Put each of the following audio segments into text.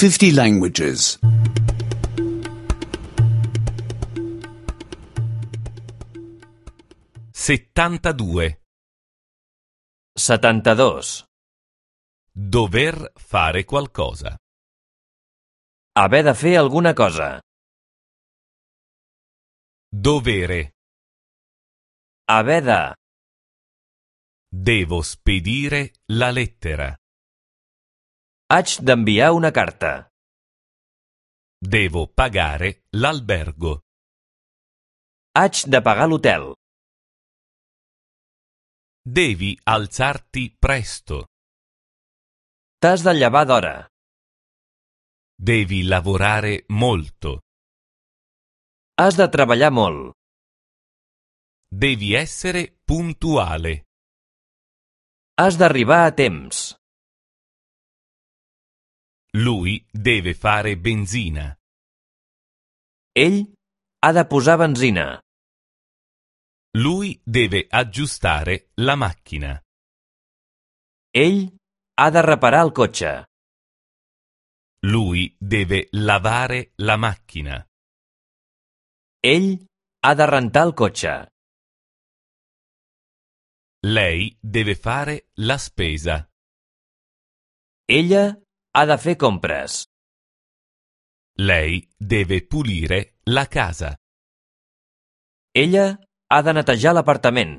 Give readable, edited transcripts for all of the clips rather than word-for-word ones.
50 languages. 72. 72. Dover fare qualcosa. Haver de fer alguna cosa. Dovere. Haver de. Devo spedire la lettera. Haig d'enviar una carta. Devo pagare l'albergo. Haig de pagar l'hotel. Devi alzarti presto. T'has de llevar d'hora. Devi lavorare molto. Has de treballar molt. Devi essere puntuale. Has d'arribar a temps. Lui deve fare benzina. Ell ha de posar benzina. Lui deve aggiustare la macchina. Ell ha de reparar il cotxe. Lui deve lavare la macchina. Ell ha de rentar el cotxe. Lei deve fare la spesa. Ella ha de fer compres. Lei deve pulire la casa. Ella ha de netejar l'apartament.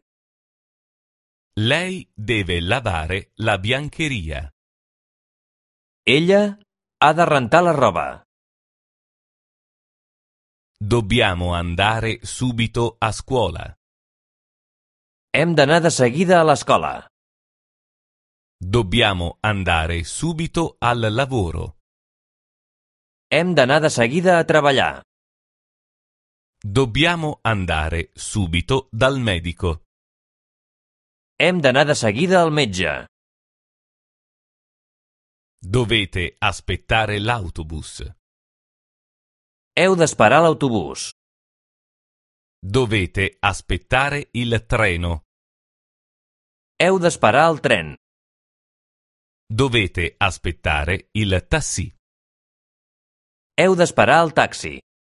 Lei deve lavare la biancheria. Ella ha de rentar la roba. Dobbiamo andare subito a scuola. Hem d'anar de seguida a l'escola. Dobbiamo andare subito al lavoro. Hem d'anar de seguida a treballar. Dobbiamo andare subito dal medico. Hem d'anar de seguida al metge. Dovete aspettare l'autobus. Heu d'esperar l'autobús. Dovete aspettare il treno. Heu d'esperar el tren. Dovete aspettare il taxi. Heu d'esperar el taxi.